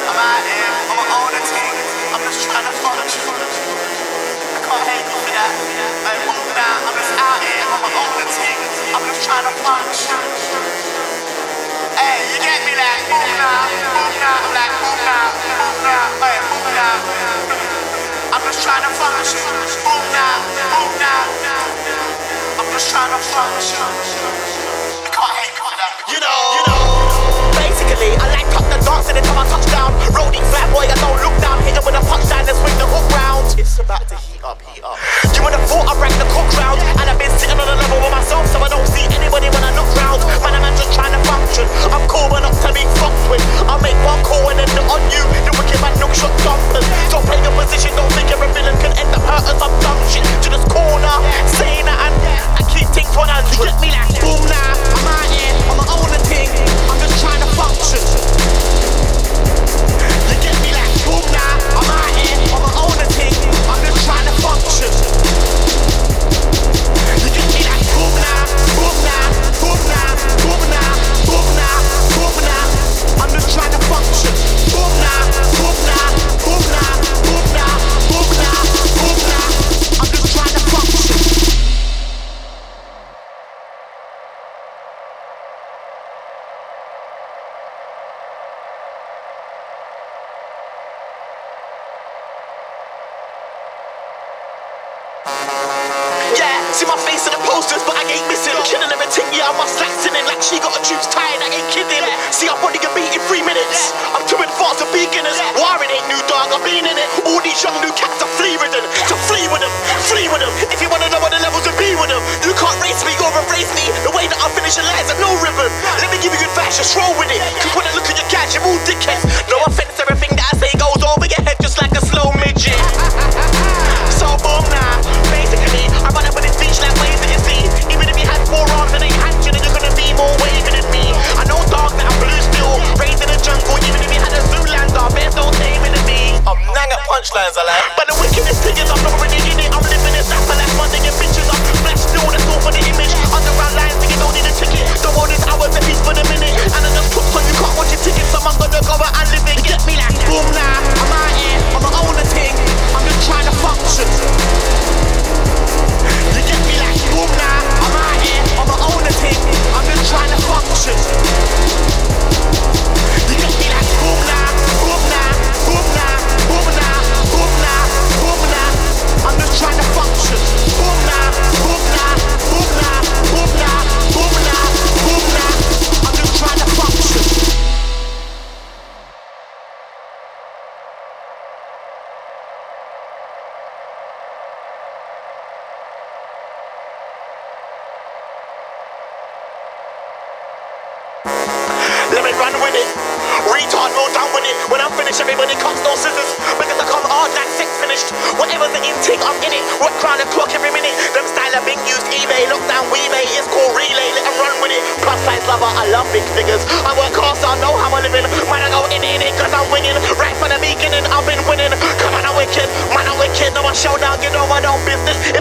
I'm out here, I'm an older thing. I'm just trying to function. I can't hate you for that. Like, move now, I'm just out here, I'm an older thing. I'm just trying to function. Hey, you get me like, move now, I'm like, move now, hey, move now. I'm just trying to function. Move now. I'm just trying to function. I can't hate you for that. You know. Basically, I like up the dance anytime I touch down. Roadie fat boy, I don't look down. Hit him with a punchline and swing the hook round. It's about to heat up. You would have thought I ranked the cook round, and I've been sitting on a level with myself, so I don't see anybody when I look round. Man, I'm just trying to function. I'm cool, but not to be fucked with. I'll make one call and then on you, the wicked man look shot dumpers. Don't play your position, don't think you're a villain, can end up hurting some dumb shit to this corner. Saying that and keep things 100. You get me like boom now, I'm out here, I'm an owner thing. I'm just trying to function. You get me like boom now, I'm out here, I'm an owner thing. I'm just trying to function. You get me like boom now, boom now, boom now, boom now, boom now, boom now. I'm just trying to function. Boom now, boom now, boom now, boom now, boom now, boom now. I'm just trying to function. Yeah, see my face in the posters, but I ain't missing. Killing everything, yeah, I'm slatting in like she got a juice tied, I ain't kidding. See, I'm only gonna beat in 3 minutes. I'm too advanced for beginners. Warren ain't new dog, I've been in it. All these young new cats are flea ridden. So flee with them. If you wanna know what the levels to be with them, you can't race me or erase me. The way that I finish your lines at no ribbon. Let me give you advice, just roll with it. Cause when I look at your guys, you're all dickheads. No offense, everything that I say goes over your head just like a slow midget. So boom now, basically, I run up with this beach like waves that you see. Even if you had 4 arms and 8 hands, you know you're gonna be more wavy than me. I know dogs that are blue still, raised in the jungle. Even if you had a Zoolander, bears don't tame it to me. I'm nang at punchlines, I like. But the wickedest thing is I'm not really in it. I'm living this life, I like funding your bitches. I'm flash still, that's all for the image. Underground lines, nigga don't need a ticket. Don't want this hours a piece for the minute. And I just took so you can't watch your ticket. Someone gonna go out and live it. Get me like boom now, I'm out here, I'm an owner thing. I'm just trying to function. You get me like boom now, I'm out here, I'm an owner thing. I'm just trying to function. You get me like boom now, boom now, boom now, boom now, boom now, boom now. I'm just trying to function. Boom now, boom now, boom now, boom now, boom now, boom now. I'm just trying to function. Let me run with it. Retard, roll down with it. When I'm finished, everybody cuts no scissors. Because I come hard like sex finished. Whatever's the intake, I'm in it. Work round the clock every minute. Them style are being used. eBay, lockdown, WeBay. It's called relay. Let them run with it. Plus size lover, I love big figures. I work hard, so I know how I'm living. Man, I go in it, cause I'm winning. Right from the beginning, I've been winning. Come on, I'm wicked. Man, I'm wicked. No, I show down, get over, no business.